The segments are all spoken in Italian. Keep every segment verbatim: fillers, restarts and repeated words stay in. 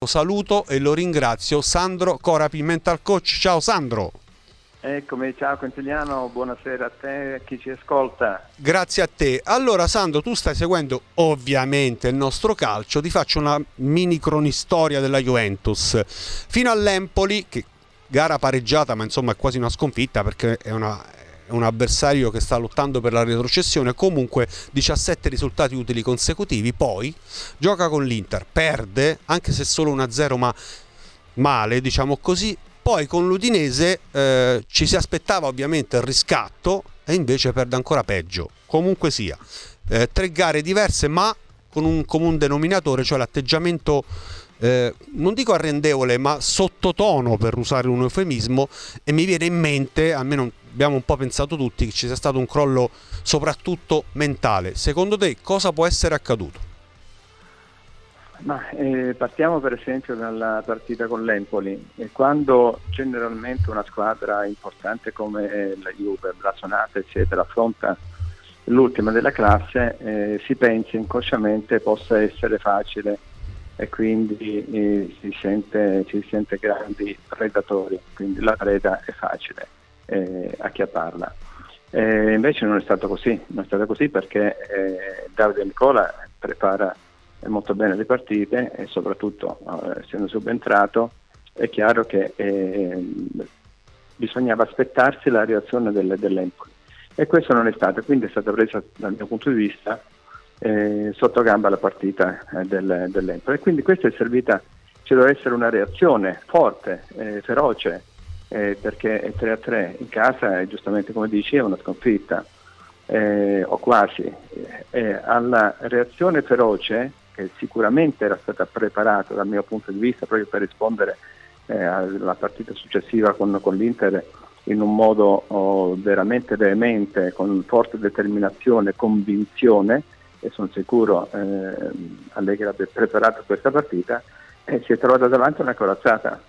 saluto e lo ringrazio, Sandro Corapi, mental coach. Ciao Sandro. Eccomi, ciao Quintiliano, buonasera a te e a chi ci ascolta. Grazie a te. Allora Sandro, tu stai seguendo ovviamente il nostro calcio, ti faccio una mini cronistoria della Juventus. Fino all'Empoli, che gara pareggiata ma insomma è quasi una sconfitta perché è, una, è un avversario che sta lottando per la retrocessione, comunque diciassette risultati utili consecutivi, poi gioca con l'Inter, perde, anche se solo uno a zero ma male, diciamo così. Poi con l'Udinese eh, ci si aspettava ovviamente il riscatto e invece perde ancora peggio. Comunque sia, eh, tre gare diverse ma con un comune denominatore, cioè l'atteggiamento, eh, non dico arrendevole, ma sottotono per usare un eufemismo, e mi viene in mente, almeno abbiamo un po' pensato tutti, che ci sia stato un crollo soprattutto mentale. Secondo te cosa può essere accaduto? Ma, eh, partiamo per esempio dalla partita con l'Empoli, e quando generalmente una squadra importante come la Juve, Blasonata eccetera affronta l'ultima della classe, eh, si pensa inconsciamente possa essere facile e quindi eh, si sente, ci si sente grandi predatori, quindi la preda è facile eh, acchiapparla. Eh, invece non è stato così, non è stato così perché eh, Davide Nicola prepara molto bene le partite e soprattutto eh, essendo subentrato è chiaro che eh, bisognava aspettarsi la reazione delle, dell'Empoli e questo non è stato, quindi è stata presa dal mio punto di vista eh, sotto gamba la partita eh, del, dell'Empoli e quindi questa è servita, ci deve essere una reazione forte, eh, feroce eh, perché è tre a tre in casa e giustamente come dici è una sconfitta eh, o quasi eh, alla reazione feroce che sicuramente era stata preparata dal mio punto di vista proprio per rispondere eh, alla partita successiva con, con l'Inter in un modo oh, veramente veemente, con forte determinazione, convinzione, e sono sicuro eh, Allegri abbia preparato questa partita, e si è trovata davanti a una corazzata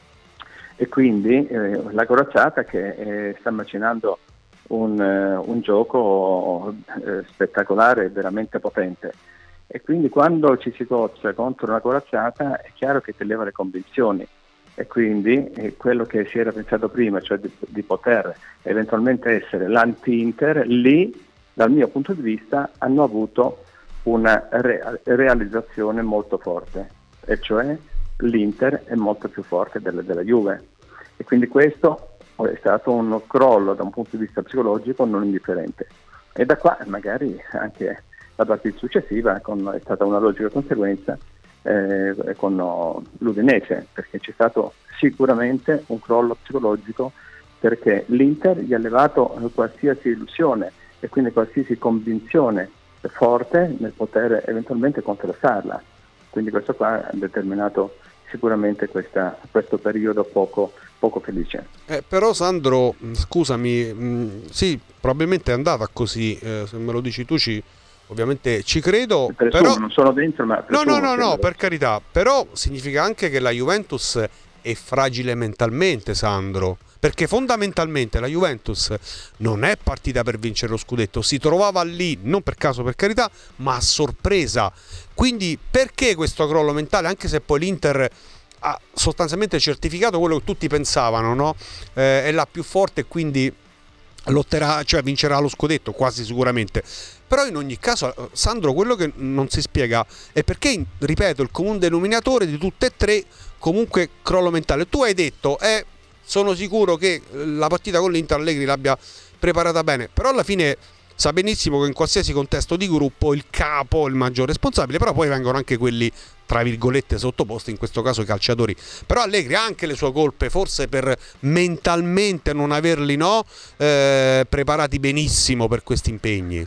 e quindi eh, la corazzata che eh, sta macinando un, uh, un gioco eh, spettacolare e veramente potente. E quindi quando ci si cozza contro una corazzata è chiaro che ti leva le convinzioni e quindi eh, quello che si era pensato prima, cioè di, di poter eventualmente essere l'anti-Inter, lì dal mio punto di vista hanno avuto una re- realizzazione molto forte, e cioè l'Inter è molto più forte della, della Juve e quindi questo è stato un crollo da un punto di vista psicologico non indifferente e da qua magari anche la partita successiva con, è stata una logica conseguenza eh, con no, l'Udinese, perché c'è stato sicuramente un crollo psicologico perché l'Inter gli ha levato qualsiasi illusione e quindi qualsiasi convinzione forte nel poter eventualmente contrastarla. Quindi questo qua ha determinato sicuramente questa, questo periodo poco, poco felice. Eh, però Sandro, scusami, mh, sì, probabilmente è andata così, eh, se me lo dici tu ci... Ovviamente ci credo, presumo, però non sono dentro, ma presumo, no, no, no, no, che... per carità, però significa anche che la Juventus è fragile mentalmente, Sandro, perché fondamentalmente la Juventus non è partita per vincere lo scudetto, si trovava lì, non per caso, per carità, ma a sorpresa. Quindi perché questo crollo mentale, anche se poi l'Inter ha sostanzialmente certificato quello che tutti pensavano, no? Eh, è la più forte e quindi lotterà, cioè vincerà lo scudetto quasi sicuramente. Però in ogni caso, Sandro, quello che non si spiega è perché, ripeto, il comune denominatore di tutte e tre comunque crollo mentale. Tu hai detto, eh, sono sicuro che la partita con l'Inter Allegri l'abbia preparata bene, però alla fine sa benissimo che in qualsiasi contesto di gruppo il capo è il maggior responsabile, però poi vengono anche quelli tra virgolette sottoposti, in questo caso i calciatori. Però Allegri ha anche le sue colpe, forse per mentalmente non averli no, eh, preparati benissimo per questi impegni.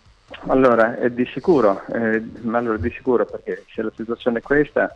Allora, è di sicuro, eh, ma allora di sicuro perché se la situazione è questa,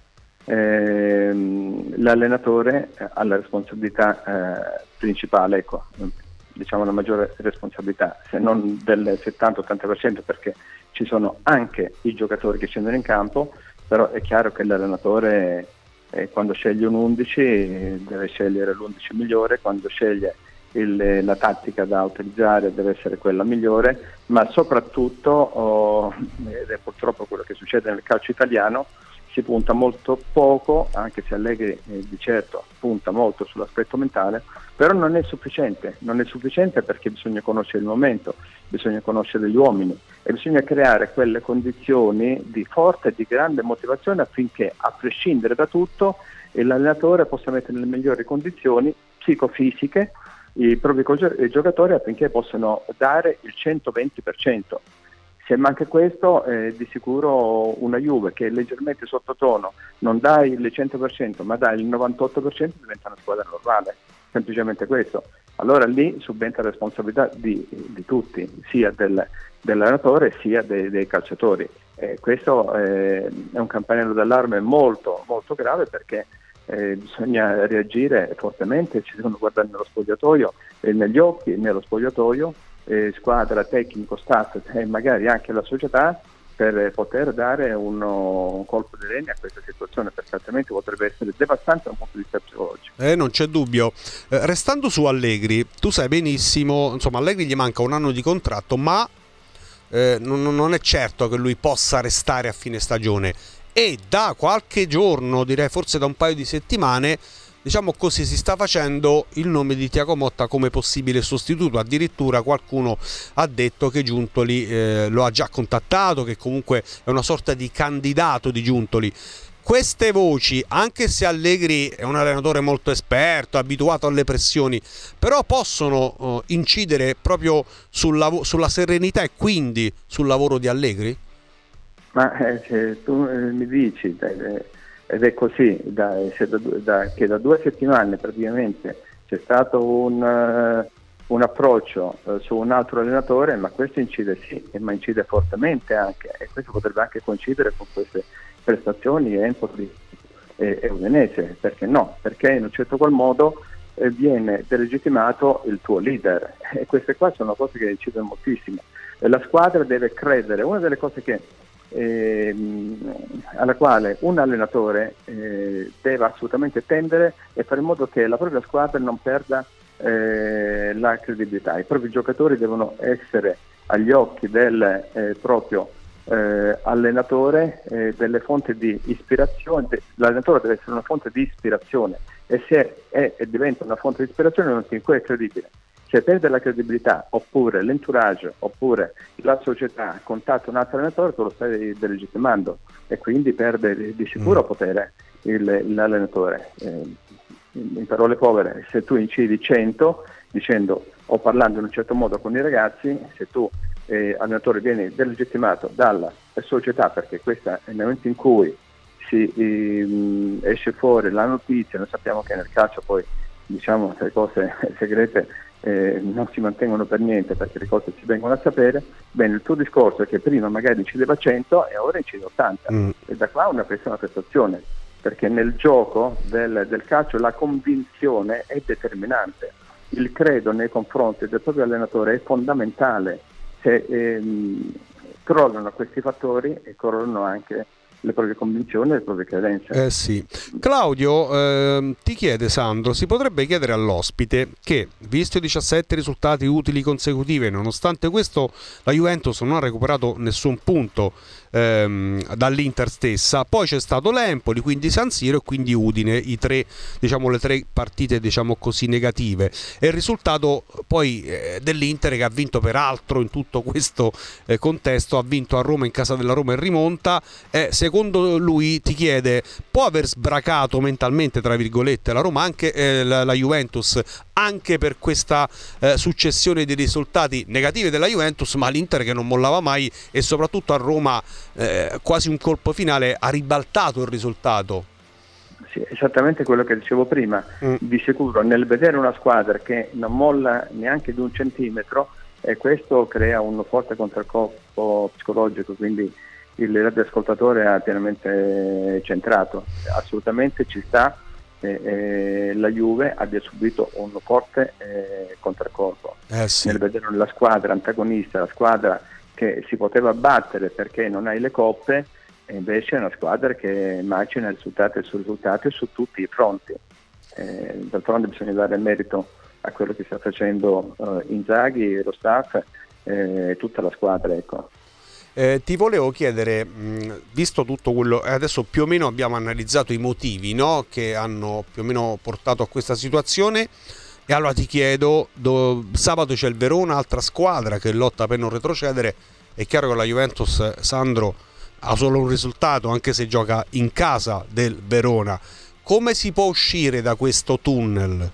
ehm, l'allenatore ha la responsabilità eh, principale, ecco, diciamo la maggiore responsabilità, se non del settanta ottanta per cento, perché ci sono anche i giocatori che scendono in campo, però è chiaro che l'allenatore eh, quando sceglie un undici eh, deve scegliere l'undici migliore, quando sceglie il, la tattica da utilizzare deve essere quella migliore, ma soprattutto, oh, ed è purtroppo quello che succede nel calcio italiano, si punta molto poco, anche se Allegri eh, di certo punta molto sull'aspetto mentale, però non è sufficiente, non è sufficiente perché bisogna conoscere il momento, bisogna conoscere gli uomini e bisogna creare quelle condizioni di forte e di grande motivazione affinché, a prescindere da tutto, l'allenatore possa mettere nelle migliori condizioni psicofisiche i propri giocatori affinché possano dare il centoventi per cento. Se manca questo, eh, di sicuro una Juve che è leggermente sottotono non dà il cento per cento ma dà il novantotto per cento diventa una squadra normale, semplicemente questo. Allora lì subentra la responsabilità di, di tutti, sia del, dell'allenatore sia dei, dei calciatori. Eh, questo eh, è un campanello d'allarme molto, molto grave perché eh, bisogna reagire fortemente, ci devono guardare nello spogliatoio, eh, negli occhi, nello spogliatoio, Eh, squadra, tecnico, staff e magari anche la società per poter dare uno, un colpo di legno a questa situazione, perché altrimenti potrebbe essere devastante da un punto di vista psicologico. Eh, non c'è dubbio. Eh, restando su Allegri, tu sai benissimo, insomma, Allegri gli manca un anno di contratto, ma eh, non, non è certo che lui possa restare a fine stagione e da qualche giorno, direi forse da un paio di settimane, diciamo così, si sta facendo il nome di Thiago Motta come possibile sostituto. Addirittura qualcuno ha detto che Giuntoli eh, lo ha già contattato, che comunque è una sorta di candidato di Giuntoli. Queste voci, anche se Allegri è un allenatore molto esperto, abituato alle pressioni, però possono uh, incidere proprio sul lav- sulla serenità e quindi sul lavoro di Allegri? Ma eh, se tu eh, mi dici... Eh, ed è così da, da, da, che da due settimane praticamente c'è stato un, uh, un approccio uh, su un altro allenatore, ma questo incide sì, ma incide fortemente anche, e questo potrebbe anche coincidere con queste prestazioni Empoli e, e Udinese, perché no? Perché in un certo qual modo eh, viene delegittimato il tuo leader, e queste qua sono cose che incidono moltissimo. E la squadra deve credere, una delle cose che Eh, alla quale un allenatore eh, deve assolutamente tendere e fare in modo che la propria squadra non perda eh, la credibilità. I propri giocatori devono essere agli occhi del eh, proprio eh, allenatore eh, delle fonti di ispirazione. L'allenatore deve essere una fonte di ispirazione e se è e diventa una fonte di ispirazione non si è credibile. Se perde la credibilità, oppure l'entourage, oppure la società contatta un altro allenatore, tu lo stai delegittimando e quindi perde di sicuro potere il, l'allenatore. Eh, in parole povere, se tu incidi cento dicendo o parlando in un certo modo con i ragazzi, se tu eh, allenatore vieni delegittimato dalla società, perché questo è il momento in cui si eh, esce fuori la notizia, noi sappiamo che nel calcio poi diciamo le cose segrete Eh, non si mantengono per niente perché le cose si vengono a sapere. Bene, il tuo discorso è che prima magari incideva cento e ora incide ottanta mm. e da qua una pessima prestazione, perché nel gioco del, del calcio la convinzione è determinante, il credo nei confronti del proprio allenatore è fondamentale. Se ehm, crollano questi fattori e crollano anche le proprie convinzioni e le proprie credenze. Eh sì. Claudio eh, ti chiede, Sandro, si potrebbe chiedere all'ospite che, visto i diciassette risultati utili consecutivi, nonostante questo la Juventus non ha recuperato nessun punto ehm, dall'Inter stessa, poi c'è stato l'Empoli, quindi San Siro e quindi Udine, i tre, diciamo, le tre partite diciamo così negative, e il risultato poi eh, dell'Inter che ha vinto peraltro in tutto questo eh, contesto, ha vinto a Roma in casa della Roma in rimonta. eh, Secondo lui, ti chiede, può aver sbracato mentalmente, tra virgolette, la Roma, anche eh, la, la Juventus, anche per questa eh, successione di risultati negativi della Juventus, ma l'Inter che non mollava mai e soprattutto a Roma eh, quasi un colpo finale ha ribaltato il risultato? Sì, esattamente quello che dicevo prima. Mm. Di sicuro nel vedere una squadra che non molla neanche di un centimetro, e questo crea un forte contraccolpo psicologico, quindi il radioascoltatore ha pienamente centrato, assolutamente ci sta, eh, eh, la Juve abbia subito un forte eh, contraccolpo eh sì. nel vedere la squadra antagonista, la squadra che si poteva battere perché non hai le coppe, e invece è una squadra che macina risultati su risultati su tutti i fronti. Eh, d'altronde bisogna dare merito a quello che sta facendo eh, Inzaghi, lo staff e eh, tutta la squadra, ecco. Eh, ti volevo chiedere, mh, visto tutto quello, e adesso più o meno abbiamo analizzato i motivi, no, che hanno più o meno portato a questa situazione, e allora ti chiedo, do, sabato c'è il Verona, altra squadra che lotta per non retrocedere. È chiaro che la Juventus, Sandro, ha solo un risultato, anche se gioca in casa del Verona. Come si può uscire da questo tunnel?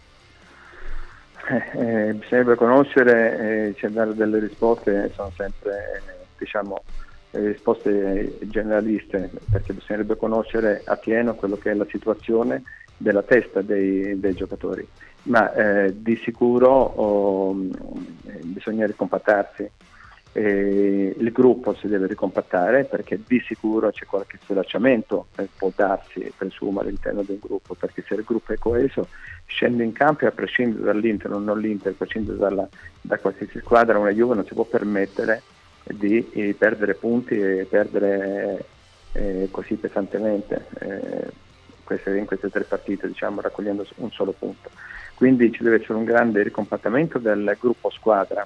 Eh, eh, bisognerebbe conoscere, eh, cioè dare delle risposte, sono sempre eh, diciamo eh, risposte generaliste, perché bisognerebbe conoscere a pieno quello che è la situazione della testa dei, dei giocatori, ma eh, di sicuro oh, eh, bisogna ricompattarsi. Eh, il gruppo si deve ricompattare, perché di sicuro c'è qualche sfilacciamento, eh, può darsi, presumo, all'interno del gruppo, perché se il gruppo è coeso scende in campo, e a prescindere dall'Inter o non l'Inter, a prescindere dalla, da qualsiasi squadra, una Juve non si può permettere di eh, perdere punti e perdere eh, così pesantemente eh, queste, in queste tre partite, diciamo, raccogliendo un solo punto. Quindi ci deve essere un grande ricompattamento del gruppo squadra,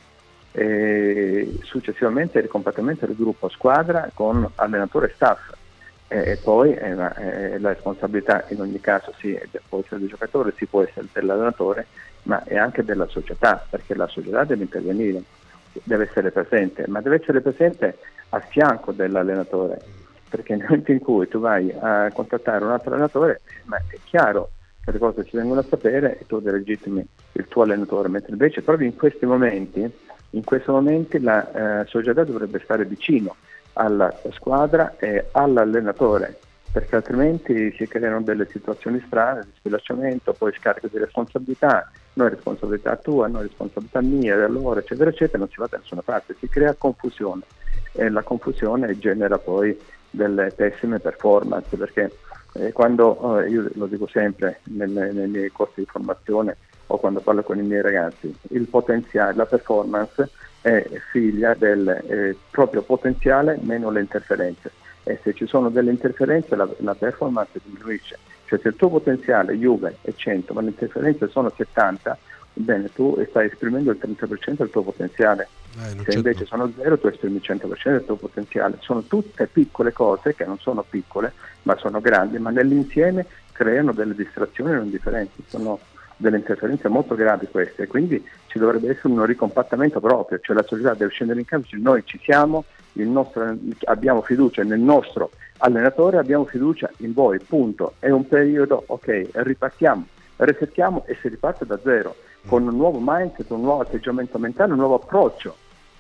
e successivamente il ricompattamento del gruppo squadra con allenatore e staff, e, e poi è una, è la responsabilità in ogni caso sì, può essere del giocatore, sì, può essere dell'allenatore, ma è anche della società, perché la società deve intervenire, deve essere presente, ma deve essere presente a fianco dell'allenatore, perché nel momento in cui tu vai a contattare un altro allenatore, ma è chiaro che le cose si vengono a sapere e tu legittimi il tuo allenatore, mentre invece proprio in questi momenti In questi momenti la eh, società dovrebbe stare vicino alla squadra e all'allenatore, perché altrimenti si creano delle situazioni strane di sfilacciamento, poi scarico di responsabilità, non è responsabilità tua, non è responsabilità mia, da loro, eccetera, eccetera, non si va da nessuna parte, si crea confusione, e la confusione genera poi delle pessime performance, perché eh, quando, eh, io lo dico sempre nelle, nei miei corsi di formazione, o quando parlo con i miei ragazzi, il potenziale, la performance è figlia del eh, proprio potenziale meno le interferenze, e se ci sono delle interferenze la, la performance diminuisce. Cioè se il tuo potenziale Juve è cento ma le interferenze sono settanta, bene, tu stai esprimendo il trenta per cento del tuo potenziale, eh, se invece sono zero tu esprimi il cento per cento del tuo potenziale. Sono tutte piccole cose che non sono piccole ma sono grandi, ma nell'insieme creano delle distrazioni non differenti, sono delle interferenze molto gravi queste, quindi ci dovrebbe essere un ricompattamento proprio, cioè la società deve scendere in campo, cioè noi ci siamo, il nostro, abbiamo fiducia nel nostro allenatore, abbiamo fiducia in voi, punto. È un periodo, ok, ripartiamo, resettiamo e si riparte da zero, con un nuovo mindset, un nuovo atteggiamento mentale, un nuovo approccio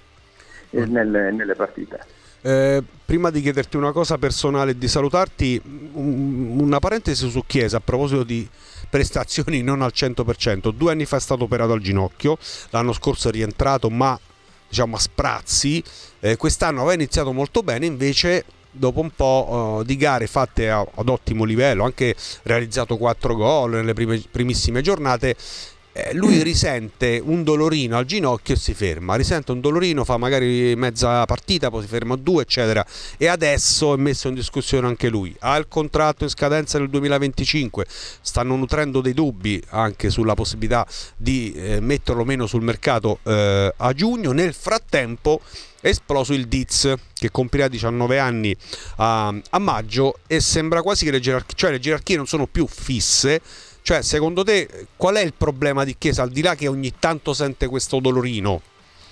eh, nelle, nelle partite. Eh, prima di chiederti una cosa personale e di salutarti, un, una parentesi su Chiesa a proposito di prestazioni non al cento per cento. Due anni fa è stato operato al ginocchio, l'anno scorso è rientrato ma diciamo a sprazzi, eh, quest'anno aveva iniziato molto bene, invece dopo un po' uh, di gare fatte a, ad ottimo livello, anche realizzato quattro gol nelle prime, primissime giornate, Eh, lui risente un dolorino al ginocchio e si ferma, risente un dolorino, fa magari mezza partita, poi si ferma due, eccetera, e adesso è messo in discussione anche lui. Ha il contratto in scadenza nel duemilaventicinque, stanno nutrendo dei dubbi anche sulla possibilità di eh, metterlo meno sul mercato eh, a giugno. Nel frattempo è esploso il Diz, che compirà diciannove anni a, a maggio, e sembra quasi che le gerarchie, cioè le gerarchie non sono più fisse. Cioè, secondo te, qual è il problema di Chiesa, al di là che ogni tanto sente questo dolorino?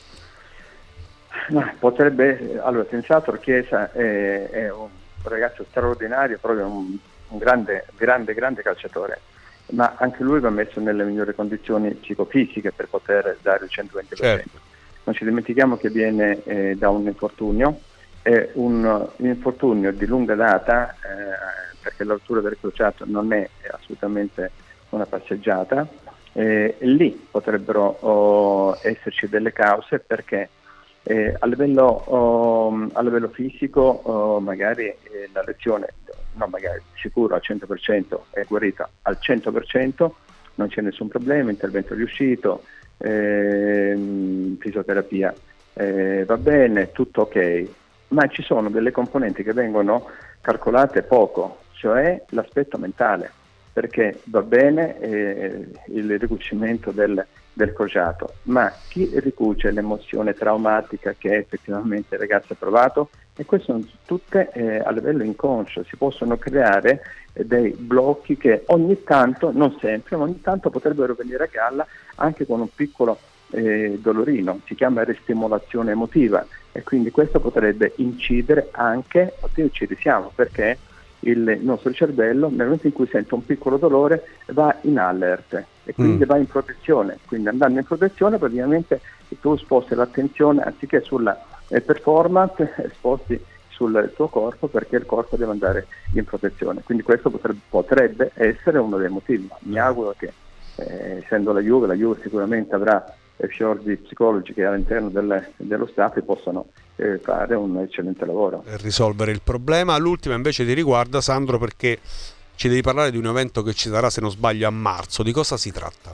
No, potrebbe, allora, senz'altro Chiesa è, è un ragazzo straordinario, proprio un, un grande, grande, grande calciatore, ma anche lui va messo nelle migliori condizioni psicofisiche per poter dare il centoventi per cento. Certo. Non ci dimentichiamo che viene eh, da un infortunio, è un, un infortunio di lunga data, eh, perché la rottura del crociato non è assolutamente una passeggiata, eh, lì potrebbero oh, esserci delle cause, perché eh, a, livello, oh, a livello fisico oh, magari eh, la lesione, no magari, sicuro al cento per cento è guarita al cento per cento, non c'è nessun problema, intervento riuscito, eh, fisioterapia eh, va bene, tutto ok, ma ci sono delle componenti che vengono calcolate poco, cioè l'aspetto mentale, perché va bene eh, il ricucimento del, del crociato, ma chi ricuce l'emozione traumatica che effettivamente il ragazzo ha provato, e queste sono tutte eh, a livello inconscio, si possono creare eh, dei blocchi che ogni tanto, non sempre, ma ogni tanto potrebbero venire a galla anche con un piccolo eh, dolorino, si chiama ristimolazione emotiva, e quindi questo potrebbe incidere anche, oddio ci risiamo, perché il nostro cervello nel momento in cui sente un piccolo dolore va in alert e quindi mm. va in protezione, quindi andando in protezione praticamente tu sposti l'attenzione anziché sulla eh, performance, sposti sul tuo corpo, perché il corpo deve andare in protezione, quindi questo potrebbe, potrebbe essere uno dei motivi. Mi auguro che eh, essendo la Juve, la Juve sicuramente avrà fior di psicologi che all'interno del, dello staff possano eh, fare un eccellente lavoro per risolvere il problema. L'ultima invece ti riguarda, Sandro, perché ci devi parlare di un evento che ci sarà, se non sbaglio, a marzo. Di cosa si tratta?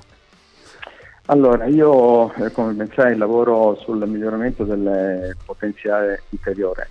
Allora, io eh, come ben sai lavoro sul miglioramento del potenziale interiore.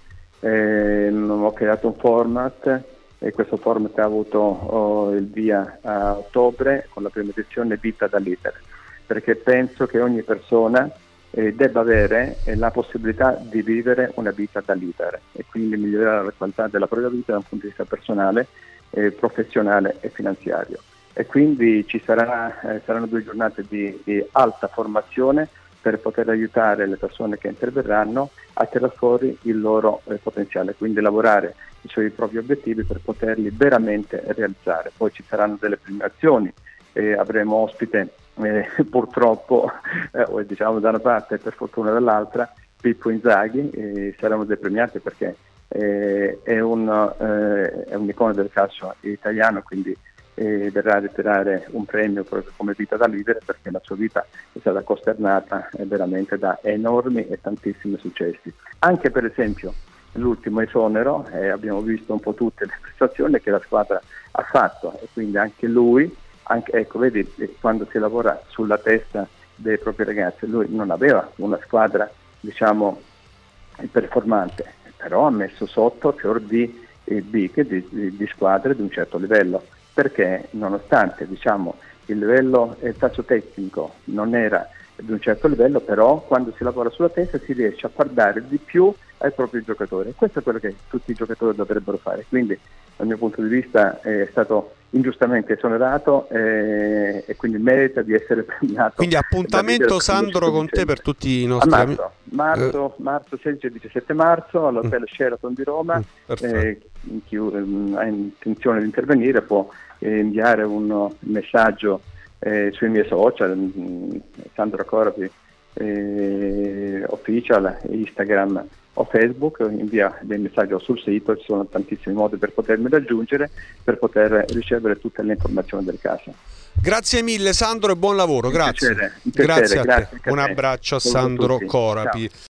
Eh, ho creato un format e questo format ha avuto oh, il via a ottobre con la prima edizione Vita da Leader, perché penso che ogni persona eh, debba avere eh, la possibilità di vivere una vita da leader e quindi migliorare la qualità della propria vita da un punto di vista personale, eh, professionale e finanziario. E quindi ci sarà, eh, saranno due giornate di, di alta formazione per poter aiutare le persone che interverranno a tirare fuori il loro eh, potenziale, quindi lavorare sui propri obiettivi per poterli veramente realizzare. Poi ci saranno delle premiazioni, eh, avremo ospite Eh, purtroppo, eh, diciamo da una parte e per fortuna dall'altra, Pippo Inzaghi, eh, saranno dei premiati perché eh, è, un, eh, è un'icona del calcio italiano, quindi eh, verrà a ritirare un premio proprio come vita da leader, perché la sua vita è stata costernata eh, veramente da enormi e tantissimi successi. Anche per esempio l'ultimo esonero, eh, abbiamo visto un po' tutte le prestazioni che la squadra ha fatto, e quindi anche lui, Anche, ecco, vedi, quando si lavora sulla testa dei propri ragazzi, lui non aveva una squadra, diciamo, performante, però ha messo sotto fior di eh, big di, di, di squadre di un certo livello, perché nonostante, diciamo, il livello eh, tecnico non era di un certo livello, però quando si lavora sulla testa si riesce a far dare di più ai propri giocatori, e questo è quello che tutti i giocatori dovrebbero fare. Quindi dal mio punto di vista è stato ingiustamente esonerato eh, e quindi merita di essere premiato. Quindi appuntamento, Sandro, con te per tutti i nostri amici. Marzo, eh. marzo sedici e diciassette marzo all'hotel mm. Sheraton di Roma. Mm, eh, chi um, ha intenzione di intervenire può eh, inviare un messaggio eh, sui miei social, mh, Sandro Corapi eh, official, Instagram o Facebook, invia dei messaggi sul sito, ci sono tantissimi modi per potermi raggiungere, per poter ricevere tutte le informazioni del caso. Grazie mille Sandro e buon lavoro, grazie. Un piacere, un piacere, grazie a grazie te. Un abbraccio a Sandro Corapi. Ciao.